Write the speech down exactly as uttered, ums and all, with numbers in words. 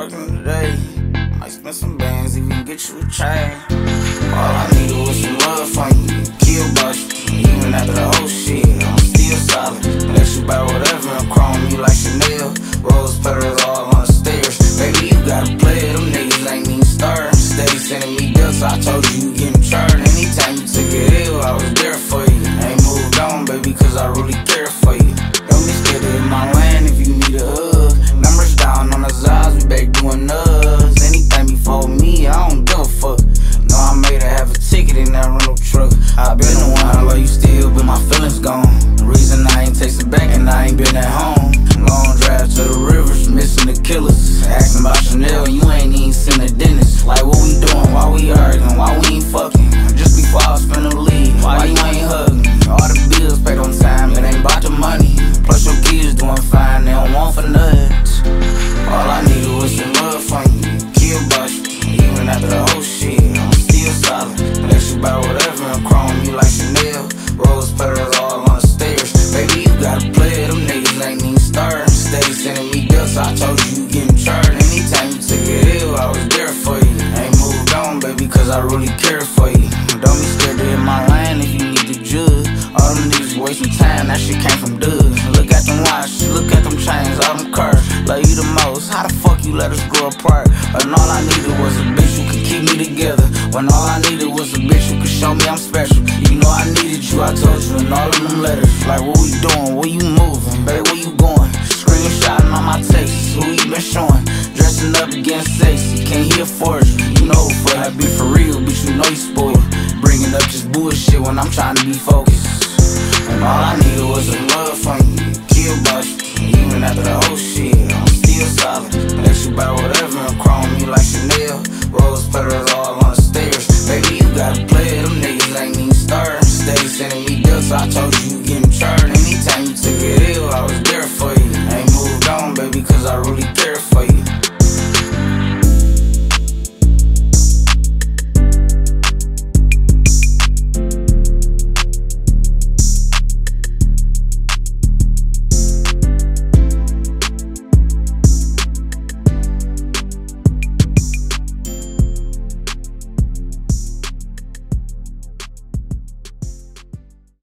working today. Might spend some bands, even get you a chain. All I needed was some love from you, kill about you. Even after the whole shit, I'm still solid. Let you buy whatever and chrome you like Chanel. Rose petals all on the stairs. Baby, you gotta play it, them niggas ain't even starting. Steady sending me bills, so I told you you getting charged. Anytime you took it ill, I was there for you. Ain't moved on, baby, cause I really care for you. Don't be scared to hit my land if you need a hug. Numbers down on the eyes, we back doing us. Anything before me, I don't give a fuck. No, I made her have a ticket in that rental truck. I been the one, love you still, but my feelings gone. The reason I ain't texting back and I ain't been at home. Long drive to the rivers, missing the killers. Asking about Chanel, you ain't even seen the dentist. Like, what we doing? Why we arguing? Why we ain't fucking? Just before I was finna leave, why you ain't hugging? All the bills paid on time, it ain't about the money. Plus your kids doing fine, they don't want for nuts. All I needed was some love from you, kill about you. Even after the whole shit, I'm still solid. Let you buy whatever and chrome you like Chanel. Rose petals all on the stairs. Baby, you gotta play it, them niggas ain't even starting. Steady sending me bills, so I told you you getting charged. Anytime you took it ill, I was there for you. Ain't moved on, baby, cause I really care for you. Don't be scared to hit my line if you need to judge. All them niggas wasting time, that shit came from Doug. Look at them watches, look at them chains, all them cars. Love you the most, how the fuck you let us grow apart? And all I needed was a bitch who could keep me together. When all I needed was a bitch who could show me I'm special. You know I needed you, I told you in all of them letters. Like, what we doing?